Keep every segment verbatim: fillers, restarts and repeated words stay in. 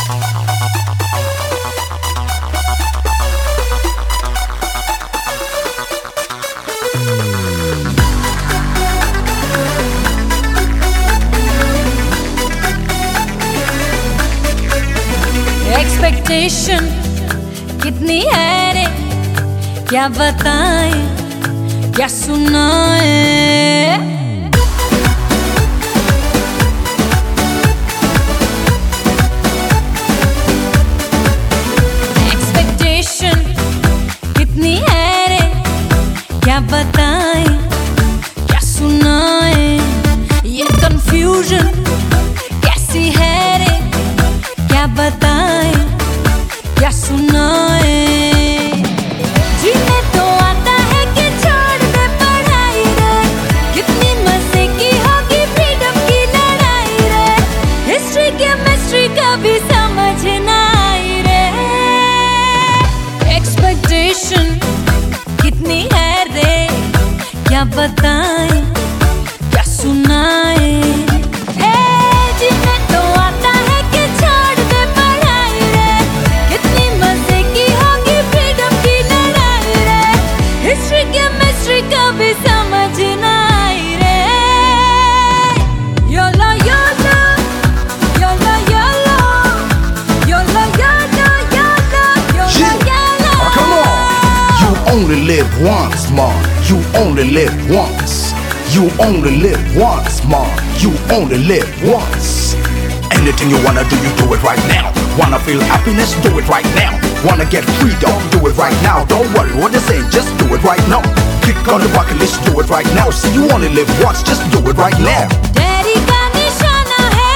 Expectation कितनी है रे, क्या बताएं क्या सुनाएं। एक्सपेक्टेशन कितनी है रे, क्या बताएं क्या सुनाएं। ये कंफ्यूजन कैसी है रे, क्या बताएं क्या सुनाएं। जीने तो आता है कि छोड़ दे पढ़ाई रे, कितनी मजे की होगी फ्रीडम की लड़ाई रे। हिस्ट्री केमिस्ट्री का भी समझ ना आई रे। एक्सपेक्टेशन कितनी है रे, क्या बताएं क्या सुनाएं। कभी समझ ना आई रे। YOLO YOLO YOLO YOLO YOLO YOLO YOLO YOLO. Oh, come on! You only live once, man. You only live once. You only live once, man. You only live once. Anything you wanna do, you do it right now. Wanna feel happiness? Do it right now. Wanna get freedom? Do it right now. Don't worry what they say, just do it right now. Kick on the bucket list, do it right now. See, you only live once, just do it right now. Daddy का निशाना है,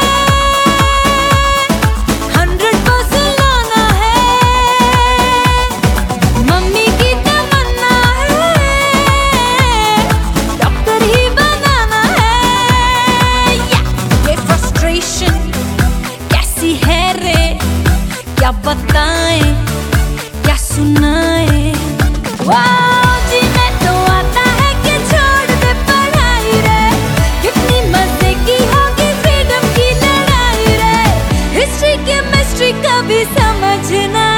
hundred percent लाना है। Mummy की तमन्ना है, doctor ही बनाना है। ये frustration कैसी है रे, क्या बताएं क्या सुनाएं। कभी समझना